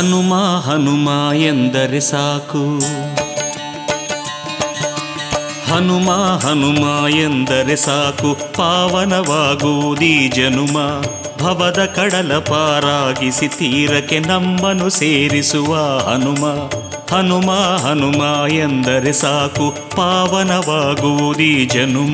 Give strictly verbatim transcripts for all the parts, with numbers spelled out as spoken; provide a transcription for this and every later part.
ಹನುಮ ಹನುಮ ಎಂದರೆ ಸಾಕು, ಹನುಮ ಹನುಮ ಎಂದರೆ ಸಾಕು, ಪಾವನವಾಗುವುದೀ ಜನುಮ. ಭವದ ಕಡಲ ಪಾರಾಗಿಸಿ ತೀರಕ್ಕೆ ನಮ್ಮನ್ನು ಸೇರಿಸುವ ಹನುಮ. ಹನುಮ ಹನುಮ ಎಂದರೆ ಸಾಕು, ಪಾವನವಾಗುವುದೀ ಜನುಮ.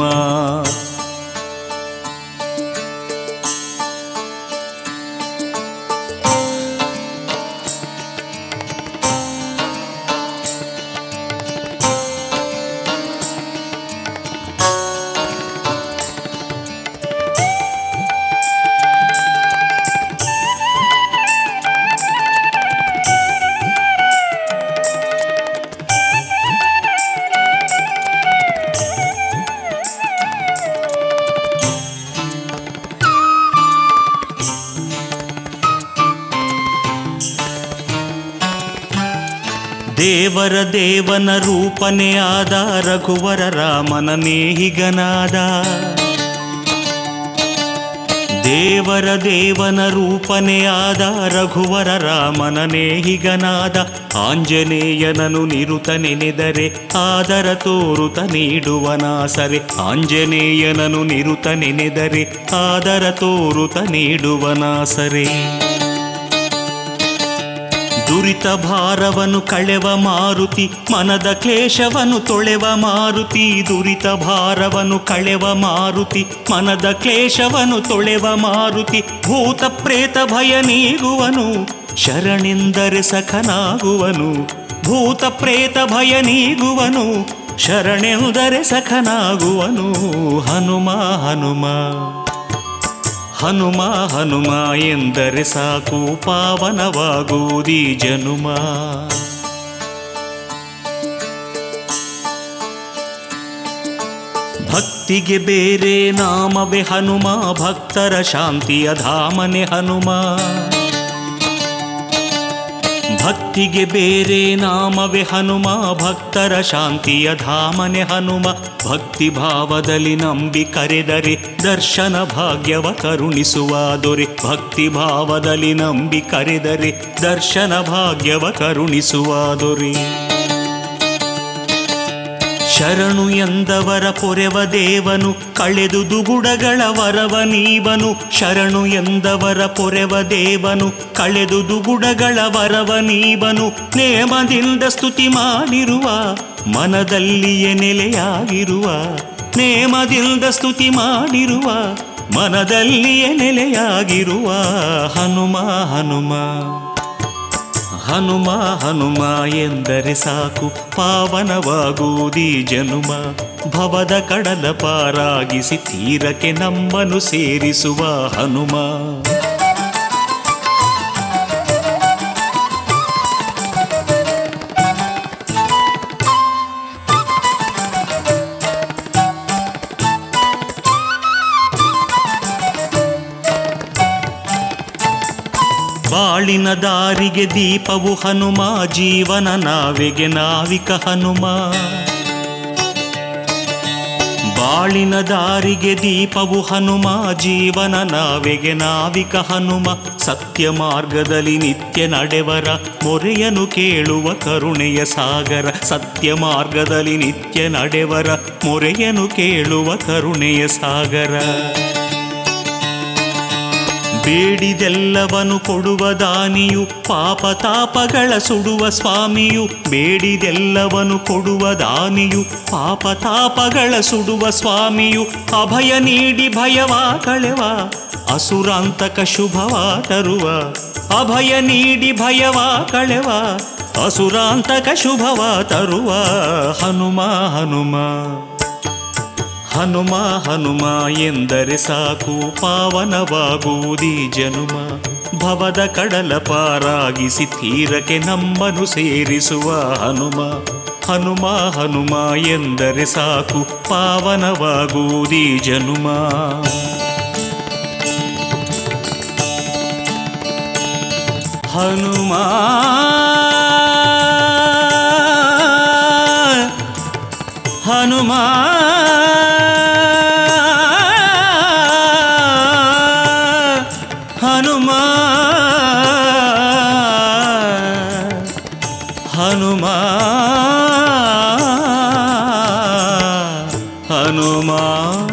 ದೇವರ ದೇವನ ರೂಪನೇ ಆದ ರಘುವರ ರಾಮನ ನೇಹಿಗನಾದ. ದೇವರ ದೇವನ ರೂಪನೇ ಆದ ರಘುವರ ರಾಮನ ನೇಹಿಗನಾದ. ಆಂಜನೇಯನನು ನಿರುತ ನೆನೆದರೆ ಆದರ ತೋರುತ ನೀಡುವನಾಸರೆ. ಆಂಜನೇಯನನು ನಿರುತ ನೆನೆದರೆ ಆದರ ತೋರುತ ನೀಡುವನಾಸರೆ. ದುರಿತ ಭಾರವನ್ನು ಕಳೆವ ಮಾರುತಿ, ಮನದ ಕ್ಲೇಶವನ್ನು ತೊಳೆವ ಮಾರುತಿ. ದುರಿತ ಭಾರವನ್ನು ಕಳೆವ ಮಾರುತಿ, ಮನದ ಕ್ಲೇಶವನ್ನು ತೊಳೆವ ಮಾರುತಿ. ಭೂತ ಪ್ರೇತ ಭಯ ನೀಗುವನು, ಶರಣೆಂದರೆ ಸಖನಾಗುವನು. ಭೂತ ಪ್ರೇತ ಭಯ ನೀಗುವನು, ಶರಣೆಂದರೆ ಸಖನಾಗುವನು. ಹನುಮ ಹನುಮ ಹನುಮ ಹನುಮ ಎಂದರೆ ಸಾಕು, ಪಾವನವಾಗುವುದೀ ಜನುಮ. ಭಕ್ತಿಗೆ ಬೇರೆ ನಾಮವೇ ಹನುಮ, ಭಕ್ತರ ಶಾಂತಿಯ ಧಾಮನೆ ಹನುಮ. ಭಕ್ತಿಗೆ ಬೇರೆ ನಾಮವೇ ಹನುಮ, ಭಕ್ತರ ಶಾಂತಿಯ ಧಾಮನೆ ಹನುಮ. ಭಕ್ತಿ ಭಾವದಲ್ಲಿ ನಂಬಿ ಕರೆದರೆ ದರ್ಶನ ಭಾಗ್ಯವ ಕರುಣಿಸುವ ದೊರೆ. ಭಕ್ತಿ ಭಾವದಲ್ಲಿ ನಂಬಿ ಕರೆದರೆ ದರ್ಶನ ಭಾಗ್ಯವ ಕರುಣಿಸುವ ದೊರೆ. ಶರಣು ಎಂದವರ ಪೊರೆವ ದೇವನು, ಕಳೆದು ದುಗುಡಗಳ ವರವ ನೀವನು. ಶರಣು ಎಂದವರ ಪೊರೆವ ದೇವನು, ಕಳೆದು ದುಗುಡಗಳ ವರವ ನೀವನು. ನೇಮದಿಂದ ಸ್ತುತಿ ಮಾಡಿರುವ, ಮನದಲ್ಲಿಯೇ ನೆಲೆಯಾಗಿರುವ. ನೇಮದಿಂದ ಸ್ತುತಿ ಮಾಡಿರುವ, ಮನದಲ್ಲಿಯೇ ನೆಲೆಯಾಗಿರುವ. ಹನುಮ ಹನುಮ ಹನುಮ ಹನುಮ ಎಂದರೆ ಸಾಕು, ಪಾವನವಾಗುವುದೀ ಜನುಮ. ಭವದ ಕಡಲ ಪಾರಾಗಿಸಿ ತೀರಕ್ಕೆ ನಮ್ಮನ್ನು ಸೇರಿಸುವ ಹನುಮ. ಬಾಳಿನ ದಾರಿಗೆ ದೀಪವು ಹನುಮ, ಜೀವನ ನಾವೆಗೆ ನಾವಿಕ ಹನುಮ. ಬಾಳಿನ ದಾರಿಗೆ ದೀಪವು ಹನುಮ, ಜೀವನ ನಾವೆಗೆ ನಾವಿಕ ಹನುಮ. ಸತ್ಯ ಮಾರ್ಗದಲ್ಲಿ ನಿತ್ಯ ನಡೆವರ ಮೊರೆಯನು ಕೇಳುವ ಕರುಣೆಯ ಸಾಗರ. ಸತ್ಯ ಮಾರ್ಗದಲ್ಲಿ ನಿತ್ಯ ನಡೆವರ ಮೊರೆಯನು ಕೇಳುವ ಕರುಣೆಯ ಸಾಗರ. ಬೇಡಿದೆಲ್ಲವನು ಕೊಡುವ ದಾನಿಯು, ಪಾಪ ತಾಪಗಳ ಸುಡುವ ಸ್ವಾಮಿಯು. ಬೇಡಿದೆಲ್ಲವನು ಕೊಡುವ ದಾನಿಯು, ಪಾಪ ತಾಪಗಳ ಸುಡುವ ಸ್ವಾಮಿಯು. ಅಭಯ ನೀಡಿ ಭಯವ ಕಳೆವ, ಅಸುರಾಂತಕ ಶುಭವ ತರುವ. ಅಭಯ ನೀಡಿ ಭಯವ ಕಳೆವ, ಅಸುರಾಂತಕ ಶುಭವ ತರುವ. ಹನುಮ ಹನುಮ ಹನುಮ ಹನುಮ ಎಂದರೆ ಸಾಕು, ಪಾವನವಾಗುವುದೀ ಜನುಮ. ಭವದ ಕಡಲ ಪಾರಾಗಿಸಿ ತೀರಕ್ಕೆ ನಮ್ಮನ್ನು ಸೇರಿಸುವ ಹನುಮ. ಹನುಮ ಹನುಮ ಎಂದರೆ ಸಾಕು, ಪಾವನವಾಗುವುದೀ ಜನುಮ. ಹನುಮ ಹನುಮ ಹನುಮ ಹನುಮ